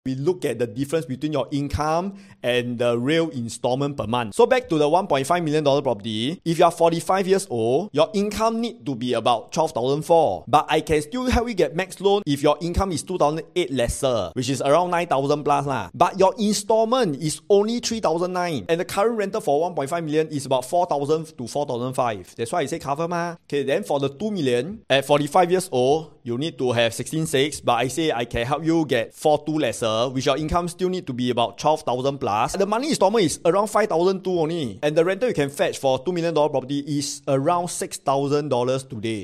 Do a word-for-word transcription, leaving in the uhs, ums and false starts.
We look at the difference between your income and the real installment per month. So back to the one point five million dollar property, if you are forty-five years old, your income need to be about twelve thousand four hundred. But I can still help you get max loan if your income is two thousand eight lesser, which is around nine thousand plus lah. But your installment is only three thousand nine, and the current rental for one point five million is about four thousand to four thousand five. That's why I say cover ma. Okay, then for the two million, at forty-five years old, you need to have sixteen six, but I say I can help you get four two lesser, which your income still need to be about twelve thousand plus. The money installment is around five thousand two only. And the rental you can fetch for two million dollar property is around six thousand dollars today.